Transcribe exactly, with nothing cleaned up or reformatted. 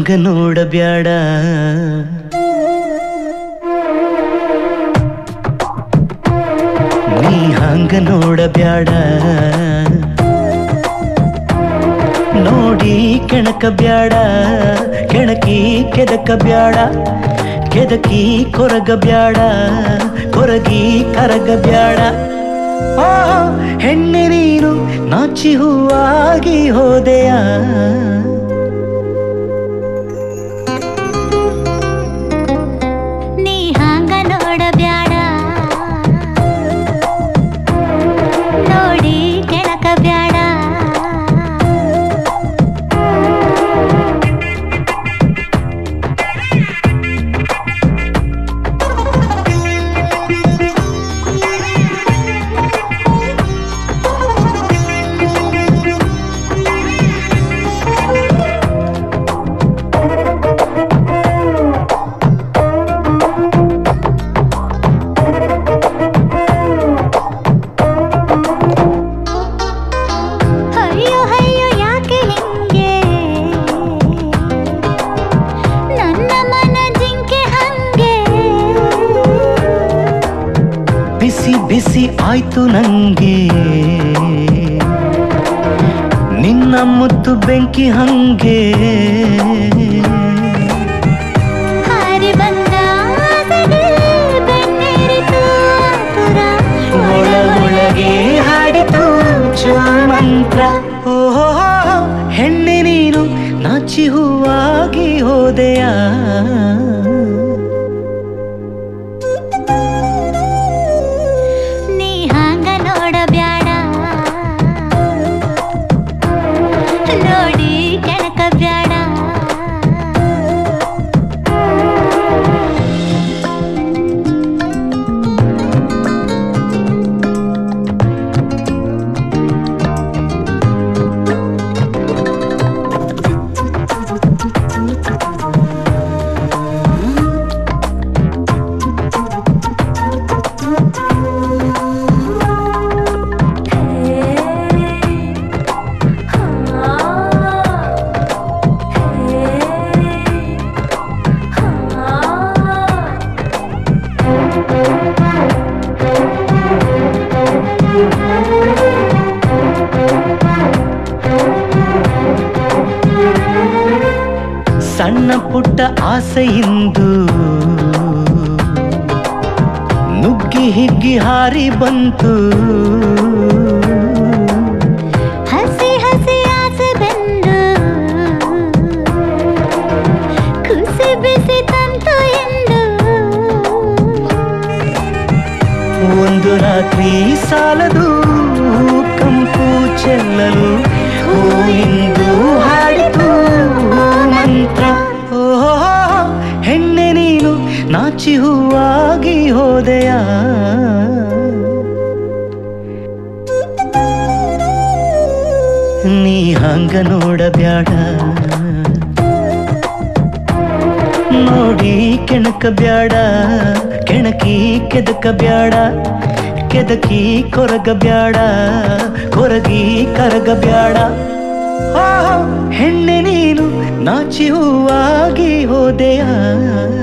ಹಾಂಗ ನೋಡಬ್ಯಾಡ ನೀ ಹಾಂಗ ನೋಡಬ್ಯಾಡ ನೋಡಿ ಕೆಣಕ ಬ್ಯಾಡ ಕೆಣಕಿ ಕೆದಕ ಬ್ಯಾಡ ಕೆದಕಿ ಕೊರಗ ಬ್ಯಾಡ ಕೊರಗಿ ಕರಗ ಬ್ಯಾಡ ಆ ಹೆಣ್ಣೆ ನೀನು ನಾಚಿ ಹೂವಾಗಿ ಹೋದೆಯ ನೀ ಹಾಂಗ ನೋಡಬ್ಯಾಡ ನೋಡಿ ಕೆಣಕ ಬ್ಯಾಡ ಬಿಸಿ ಬಿಸಿ ಆಯ್ತು ನಂಗೆ ನಿನ್ನ ಮುದ್ದು ಬೆಂಕಿ ಹಂಗೆ ಹಾರಿ ಬಂದ ಒಳ ಒಳಗೆ ಹಾಡಿತು ಮಂತ್ರ ಓಹೋ ಹೆಣ್ಣೆ ನೀನು ನಾಚಿ ಹೂವಾಗಿ ಹೋದೆಯ ನೋಡಬ್ಯಾಡ ನೋಡಿ ಕೆಣಕ ಬ್ಯಾಡ ಸಣ್ಣ ಪುಟ್ಟ ಆಸೆಯಿಂದು ನುಗ್ಗಿ ಹಿಗ್ಗಿ ಹಾರಿ ಬಂತು ಹಸಿ ಹಸಿ ಆಸೆ ಬೆಂದು ಕುಸಿ ಬಿಸಿ ತಂತು ಎಂದು ಒಂದು ರಾತ್ರಿ ಸಾಲದು ಕಂಪು ಚೆಲ್ಲಲು ಹೂವಿಂದು ಹಾಡಿತು ಮಂತ್ರ ಓಹೋ ಹೆಣ್ಣೆ ನೀನು ನಾಚಿ ಹೂವಾಗಿ ಹೋದೆಯ ನೀ ಹಾಂಗ ನೋಡಬ್ಯಾಡ ನೋಡಿ ಕೆಣಕ ಬ್ಯಾಡ ಕೆಣಕಿ ಕೆದಕ ಬ್ಯಾಡ ಕೆದಕಿ ಕೊರಗ ಬ್ಯಾಡ ಕೊರಗಿ ಕರಗ ಬ್ಯಾಡ ಹೆಣ್ಣೆ ನೀನು ನಾಚಿ ಹೂವಾಗಿ ಹೋದೆಯ